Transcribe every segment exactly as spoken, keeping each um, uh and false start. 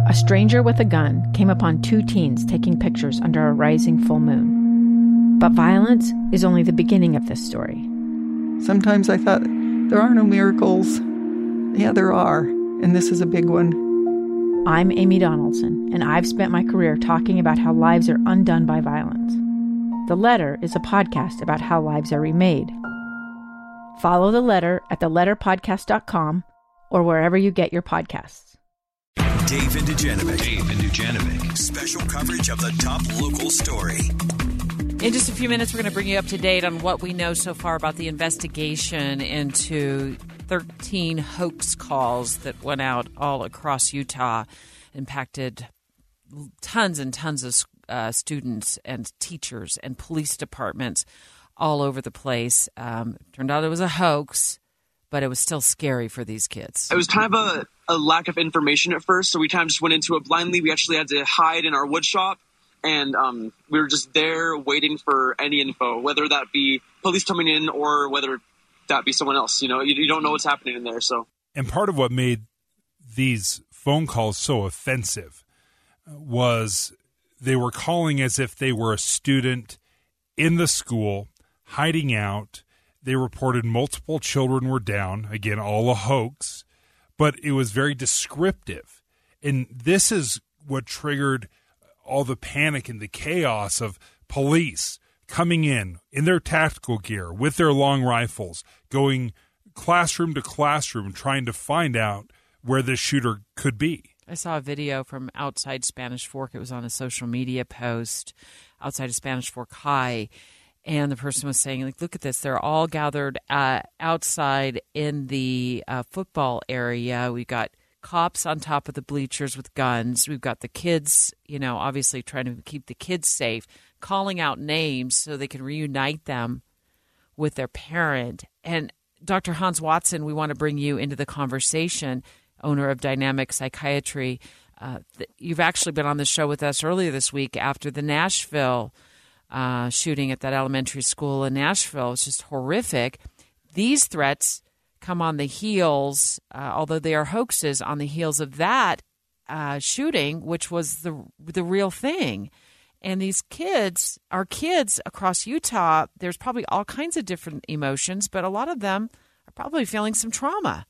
a stranger with a gun came upon two teens taking pictures under a rising full moon. But violence is only the beginning of this story. Sometimes I thought, there are no miracles. Yeah, there are, and this is a big one. I'm Amy Donaldson, and I've spent my career talking about how lives are undone by violence. The Letter is a podcast about how lives are remade. Follow The Letter at the letter podcast dot com or wherever you get your podcasts. Dave and Dujanovic. Dave and Dujanovic. Special coverage of the top local story. In just a few minutes, we're going to bring you up to date on what we know so far about the investigation into thirteen hoax calls that went out all across Utah, impacted tons and tons of uh, students and teachers and police departments all over the place. Um, turned out it was a hoax, but it was still scary for these kids. It was kind of a, a lack of information at first, so we kind of just went into it blindly. We actually had to hide in our wood shop, and um, we were just there waiting for any info, whether that be police coming in or whether that be someone else. You know, you, you don't know what's happening in there. So, and part of what made these phone calls so offensive was they were calling as if they were a student in the school, hiding out. They reported multiple children were down, again, all a hoax, but it was very descriptive. And this is what triggered all the panic and the chaos of police coming in, in their tactical gear, with their long rifles, going classroom to classroom, trying to find out where this shooter could be. I saw a video from outside Spanish Fork. It was on a social media post outside of Spanish Fork High. And the person was saying, like, look at this. They're all gathered uh, outside in the uh, football area. We've got cops on top of the bleachers with guns. We've got the kids, you know, obviously trying to keep the kids safe, calling out names so they can reunite them with their parent. And Doctor Hans Watson, we want to bring you into the conversation, owner of Dynamic Psychiatry. Uh, you've actually been on the show with us earlier this week after the Nashville Uh, shooting at that elementary school in Nashville. It's just horrific. These threats come on the heels, uh, although they are hoaxes, on the heels of that uh, shooting, which was the the real thing. And these kids, our kids across Utah, there's probably all kinds of different emotions, but a lot of them are probably feeling some trauma.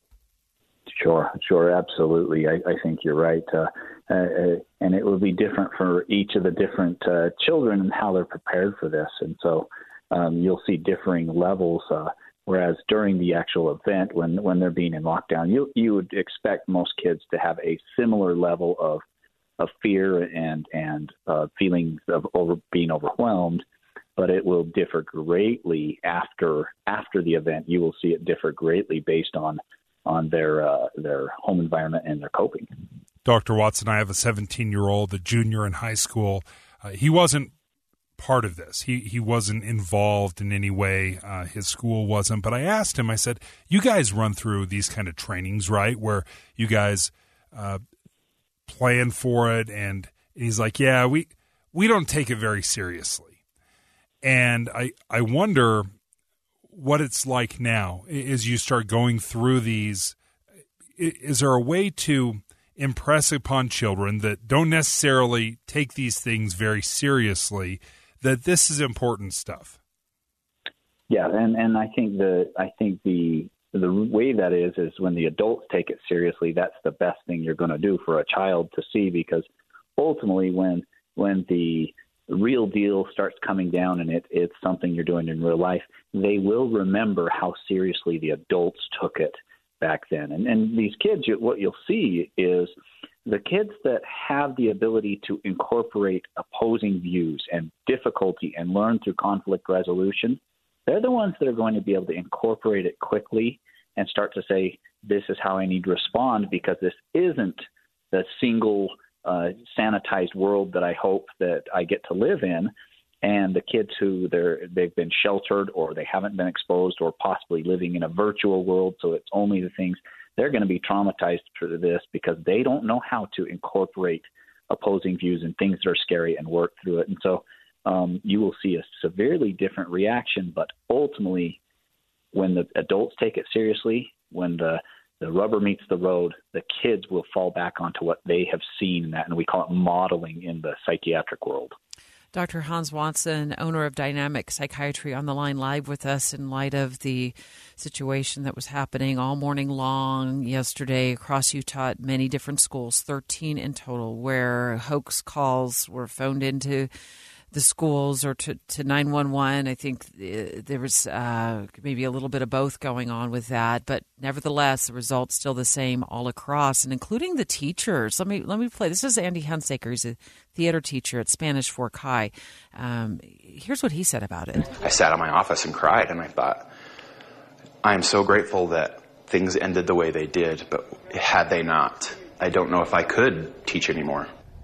Sure, sure, absolutely. I, I think you're right. Uh, uh, and it will be different for each of the different uh, children and how they're prepared for this. And so um, you'll see differing levels, uh, whereas during the actual event, when, when they're being in lockdown, you you would expect most kids to have a similar level of of fear and, and uh, feelings of over, being overwhelmed, but it will differ greatly after after the event. You will see it differ greatly based on on their uh, their home environment and their coping. Doctor Watson, I have a seventeen-year-old, a junior in high school. Uh, he wasn't part of this. He he wasn't involved in any way. Uh, his school wasn't. But I asked him, I said, you guys run through these kind of trainings, right, where you guys uh, plan for it? And he's like, yeah, we we don't take it very seriously. And I I wonder what it's like now as you start going through these. Is there a way to impress upon children that don't necessarily take these things very seriously that this is important stuff? Yeah, and, and I think the I think the the way that is is when the adults take it seriously, that's the best thing you're going to do for a child to see, because ultimately when when the real deal starts coming down and it, it's something you're doing in real life, they will remember how seriously the adults took it back then. And, and these kids, what you'll see is the kids that have the ability to incorporate opposing views and difficulty and learn through conflict resolution, they're the ones that are going to be able to incorporate it quickly and start to say, this is how I need to respond, because this isn't the single Uh, sanitized world that I hope that I get to live in. And the kids who they're, they've been sheltered or they haven't been exposed or possibly living in a virtual world, so it's only the things, they're going to be traumatized for this because they don't know how to incorporate opposing views and things that are scary and work through it. And so um, you will see a severely different reaction, but ultimately when the adults take it seriously, when the the rubber meets the road, the kids will fall back onto what they have seen in that, and we call it modeling in the psychiatric world. Doctor Hans Watson, owner of Dynamic Psychiatry, on the line live with us in light of the situation that was happening all morning long yesterday across Utah at many different schools, thirteen in total, where hoax calls were phoned into the schools or to, to nine one one. I think there was uh, maybe a little bit of both going on with that, but nevertheless, the result's still the same all across, and including the teachers. Let me let me play. This is Andy Hunsaker. He's a theater teacher at Spanish Fork High. Um, here's what he said about it. I sat in my office and cried, and I thought, I am so grateful that things ended the way they did, but had they not, I don't know if I could teach anymore.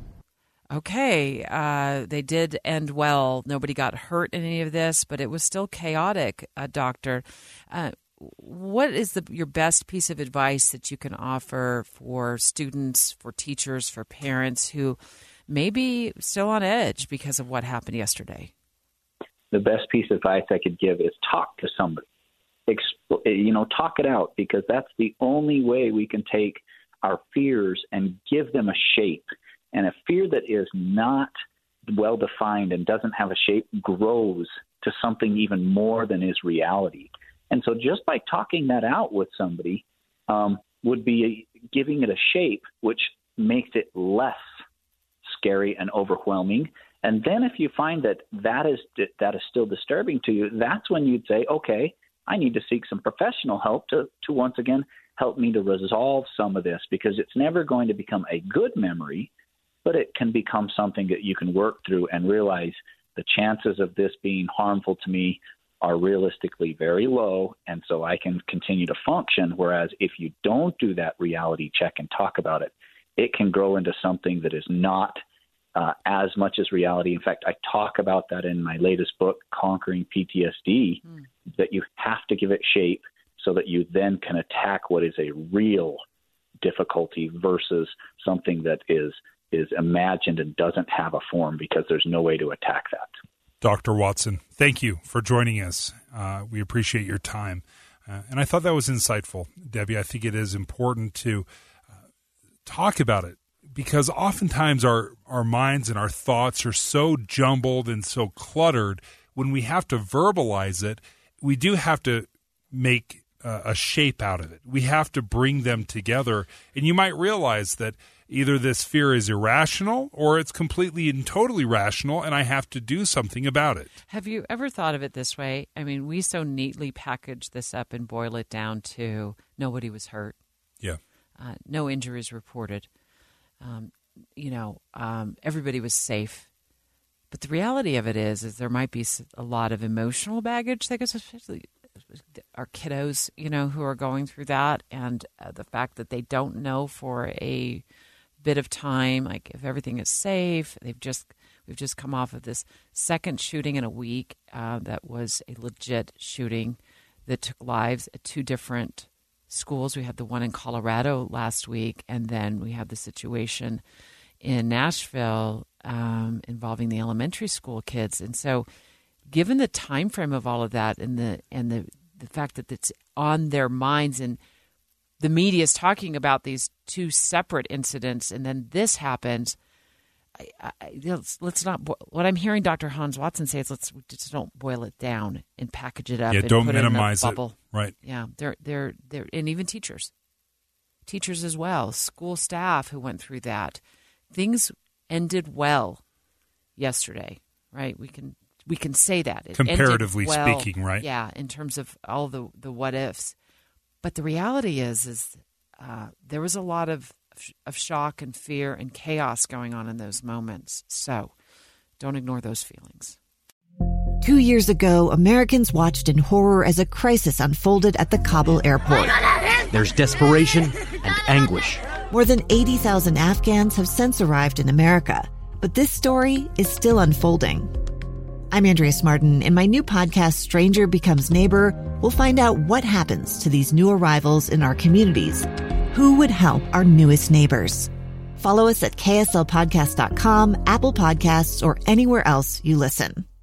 Okay, uh, they did end well. Nobody got hurt in any of this, but it was still chaotic, uh, Doctor. Uh, what is the, your best piece of advice that you can offer for students, for teachers, for parents who may be still on edge because of what happened yesterday? The best piece of advice I could give is talk to somebody. Exp- you know, talk it out, because that's the only way we can take our fears and give them a shape. And a fear that is not well-defined and doesn't have a shape grows to something even more than is reality. And so just by talking that out with somebody um, would be giving it a shape, which makes it less scary and overwhelming. And then if you find that that is, that is still disturbing to you, that's when you'd say, okay, I need to seek some professional help to, to once again help me to resolve some of this, because it's never going to become a good memory, but it can become something that you can work through and realize the chances of this being harmful to me are realistically very low, and so I can continue to function. Whereas if you don't do that reality check and talk about it, it can grow into something that is not uh, as much as reality. In fact, I talk about that in my latest book, Conquering P T S D, mm. that you have to give it shape so that you then can attack what is a real difficulty versus something that is is imagined and doesn't have a form, because there's no way to attack that. Doctor Watson, thank you for joining us. Uh, we appreciate your time. Uh, and I thought that was insightful, Debbie. I think it is important to uh, talk about it, because oftentimes our, our minds and our thoughts are so jumbled and so cluttered. When we have to verbalize it, we do have to make uh, a shape out of it. We have to bring them together. And you might realize that either this fear is irrational or it's completely and totally rational, and I have to do something about it. Have you ever thought of it this way? I mean, we so neatly package this up and boil it down to nobody was hurt. Yeah. Uh, no injuries reported. Um, you know, um, everybody was safe. But the reality of it is, is there might be a lot of emotional baggage that goes, especially our kiddos, you know, who are going through that, and uh, the fact that they don't know for a bit of time, like if everything is safe. They've just we've just come off of this second shooting in a week uh, that was a legit shooting that took lives at two different schools. We had the one in Colorado last week, and then we had the situation in Nashville um, involving the elementary school kids. And so, given the time frame of all of that, and the and the the fact that it's on their minds, and the media is talking about these two separate incidents, and then this happens. I, I, let's, let's not. What I'm hearing Doctor Hans Watson say is, let's just don't boil it down and package it up. Yeah, and don't put minimize it. In a it. bubble. Right. Yeah, they're they're they're, and even teachers, teachers as well, school staff who went through that. Things ended well yesterday, right? We can we can say that. It comparatively well, speaking, right? Yeah, in terms of all the the what ifs. But the reality is, is uh, there was a lot of, of shock and fear and chaos going on in those moments. So don't ignore those feelings. Two years ago, Americans watched in horror as a crisis unfolded at the Kabul airport. There's desperation and anguish. More than eighty thousand Afghans have since arrived in America, but this story is still unfolding. I'm Andrea Smartin. In my new podcast, Stranger Becomes Neighbor, we'll find out what happens to these new arrivals in our communities. Who would help our newest neighbors? Follow us at K S L podcast dot com, Apple Podcasts, or anywhere else you listen.